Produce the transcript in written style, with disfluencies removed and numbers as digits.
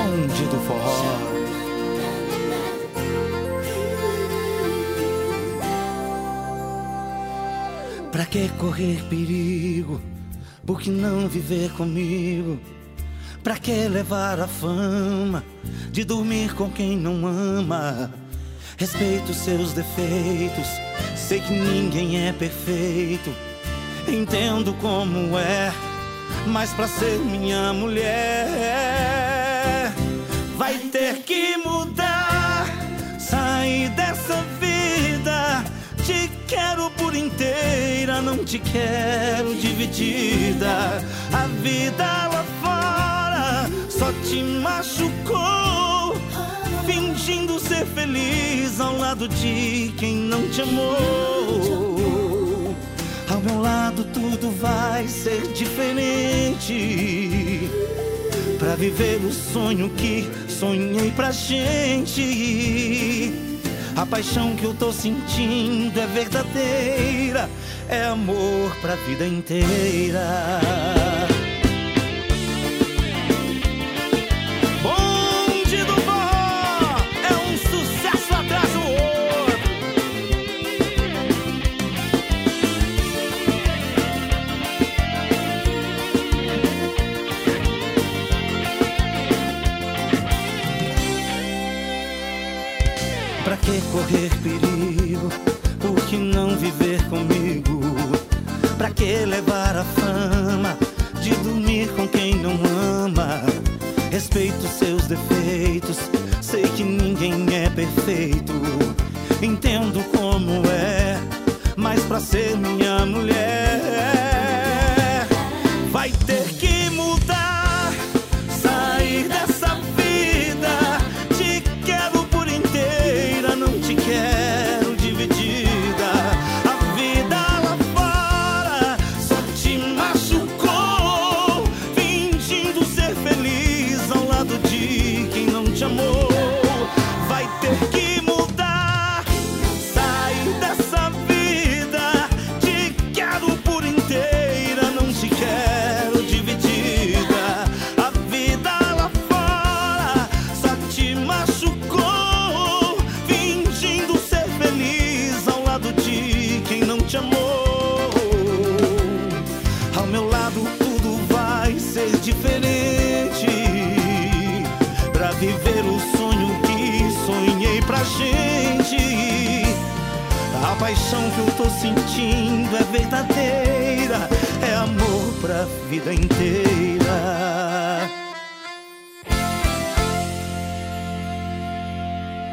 bonde do forró. Pra que correr perigo? Por que não viver comigo? Pra que levar a fama de dormir com quem não ama? Respeito seus defeitos, sei que ninguém é perfeito. Entendo como é, mas pra ser minha mulher vai ter que mudar, sair dessa vida. Te quero por inteira, não te quero dividida. A vida lá fora só te machucou, fingindo ser feliz ao lado de quem não te amou. Ao meu lado tudo vai ser diferente, pra viver o sonho que sonhei pra gente. A paixão que eu tô sentindo é verdadeira, é amor pra vida inteira. Bonde do Forró é um sucesso atrás do outro. Pra que correr perigo? Por que não viver comigo? Pra que levar a fama de dormir com quem não ama? Respeito seus defeitos, sei que ninguém é perfeito. Entendo como é, mas pra ser minha mulher vai ter que mudar, sair dessa vida. Te quero por inteira, não te quero dividida. A vida lá fora só te machucou, fingindo ser feliz ao lado de quem não te amou. Vai ter que mudar, sair dessa vida. Te quero por inteira, não te quero dividida. A vida lá fora só te machucou, fingindo ser feliz ao lado de quem não te amou. Ao meu lado tudo vai ser diferente, pra viver o sonho que sonhei pra gente. A paixão que eu tô sentindo é verdadeira, é amor pra vida inteira.